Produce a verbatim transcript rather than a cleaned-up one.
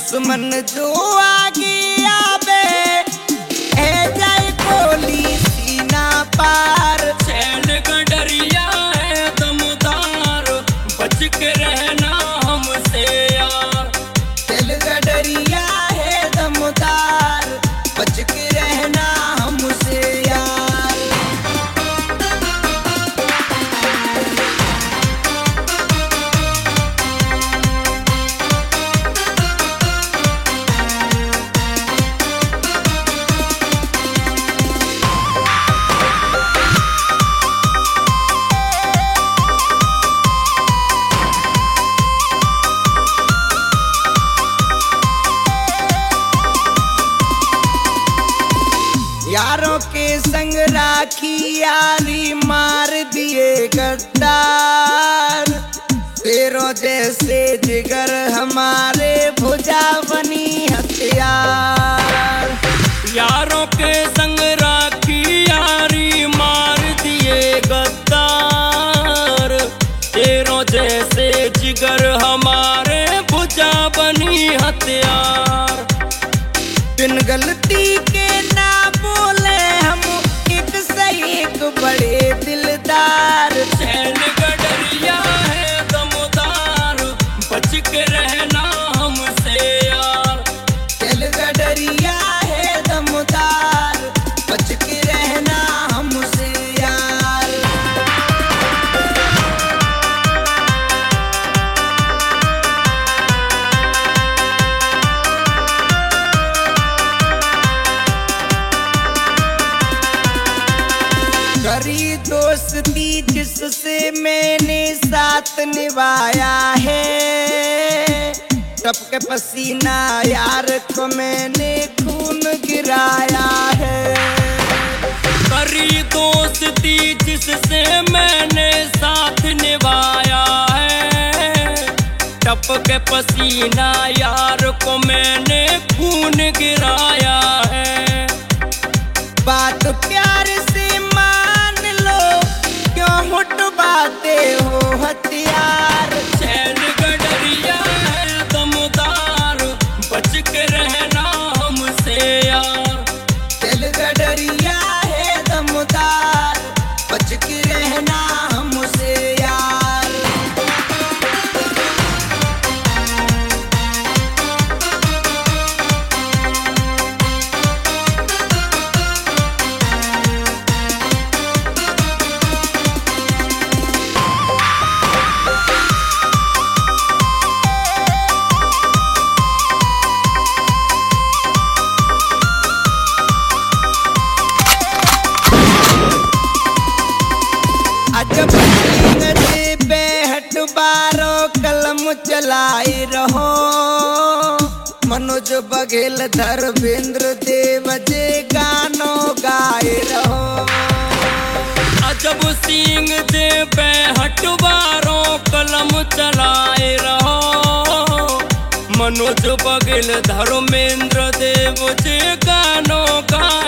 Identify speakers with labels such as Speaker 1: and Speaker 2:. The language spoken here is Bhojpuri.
Speaker 1: दुश्मन जो आगे आवे है जाए गोली सीना पार।
Speaker 2: चैन का डरिया है दमदार, बच के रहना हमसे यार।
Speaker 1: दिल का डरिया है दमदार, बच के रहना हमसे यार। यारों के संग राखी यारी मार दिए गद्दार। तेरों जैसे जिगर हमारे भुजा बनी हथियार।
Speaker 2: यारों के संग राखी यारी मार दिए गद्दार। तेरों जैसे जिगर हमारे भुजा बनी हथियार।
Speaker 1: बिन गलती के ना बोले हम एक से एक बड़े दिलदार।
Speaker 2: चैन का डरिया है दमदार, बच के रहना हमसे यार।
Speaker 1: दिल का डरिया है दमदार, बच के रहना हमसे यार। करी दोस्ती जिससे मैंने साथ निभाया है, टपके पसीना यार को मैंने खून गिराया है।
Speaker 2: करी दोस्ती जिससे मैंने साथ निभाया है, टपके पसीना यार को मैंने खून गिराया है।
Speaker 1: बात प्यार से मान लो, क्यों उठवाते हो हथियार।
Speaker 2: चैन का डरिया है दमदार, बच के रहना हमसे यार।
Speaker 1: दिल का डरिया है दमदार, बच के रहना हमसे यार। अजब से बेहट बारो कलम चलाई रहो। मनोज बघेल धर्मेंद्र देव जे गानो गाए रहो।
Speaker 2: अजब सिंह दे हटवारों कलम चलाए रहो। मनोज बघेल धर्मेंद्र देव जे गानो गा